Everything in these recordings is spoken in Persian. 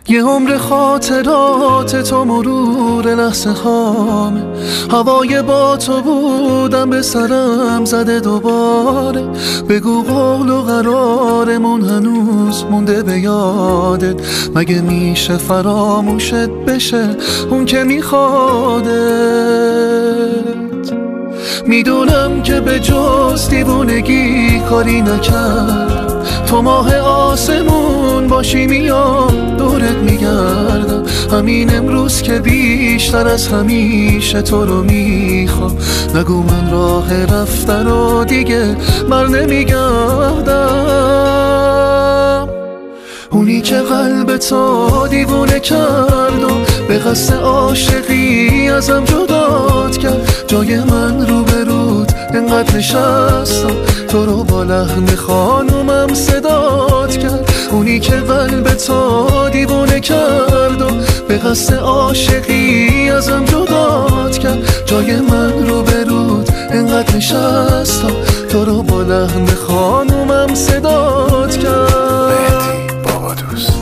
یه عمر خاطرات تو مرور لحظه هامه. هوای با تو بودم به سرم زده دوباره. بگو قول و قرارمون هنوز مونده به یادت. مگه میشه فراموشت بشه اون که میخوادت؟ میدونم که به جز دیوونگی کاری نکردم. تو ماه آسمون باشی میام دورت میگردم. همین امروز که بیشتر از همیشه تو رو میخوام. نگو من راه رفتن رو دیگه بر نمیگردم. اونی که قلب تو دیوونه کرد و به قصد عاشقی ازم جدات کرد. جای من رو به رود انقدر نشستم تو رو با لحن خانومم صدات کرد. اونی که قلب تو دیوونه کرد و به قصد عاشقی ازم جدات کرد. جای من رو به رود انقدر نشستم تو رو با لحن خانومم صدات کرد. بابا دوست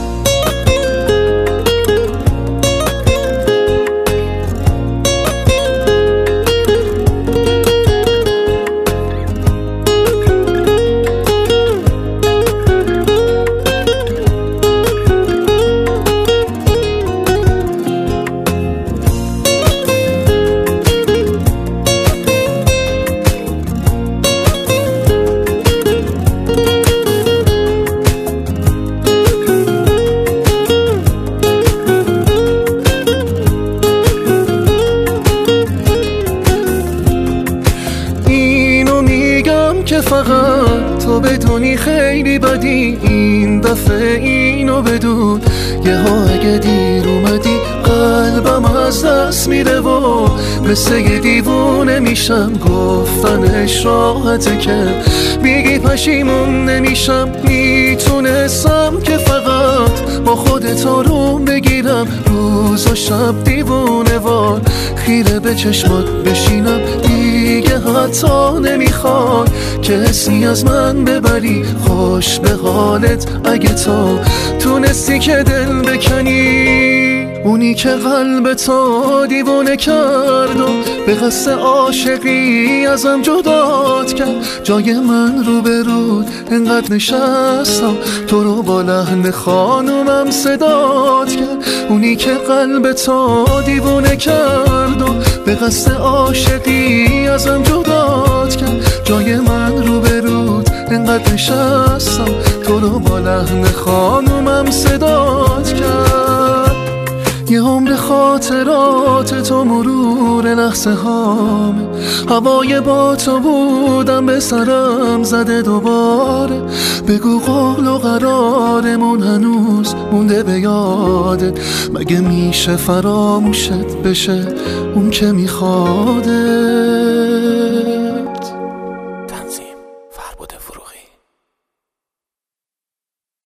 که فقط تو بدونی خیلی بدی این دفعه اینو بدون. یهو اگه دیر اومدی قلبم از دست میره و مثل یه دیوونه میشم. گفتنش راحته که میگی پشیمون نمیشم. میتونستم که فقط با خودت آروم بگیرم. روز و شب دیوونه وار خیره به چشمات بشینم. دیگه حتی نمیخوای که حسی از من ببری. خوش به حالت اگه تو تونستی که دل بکنی. اونی که قلب تو دیوونه کرد و به قصد عاشقی ازم جدات کرد. جای من رو به رود انقدر نشستم تو رو با لحن خانومم صدات کرد. اونی که قلب تو دیوونه کرد و به قصد عاشقی ازم جدات کرد. جای من رو به رود انقدر نشستم تو رو با لحن خانومم صدات کرد. یه عمر خاطرات تو مرور لحظه هامه. هوای با تو بودم به سرم زده دوباره. بگو قول و قرارمون هنوز مونده به یادت. مگه میشه فراموشت بشه اون که میخواده؟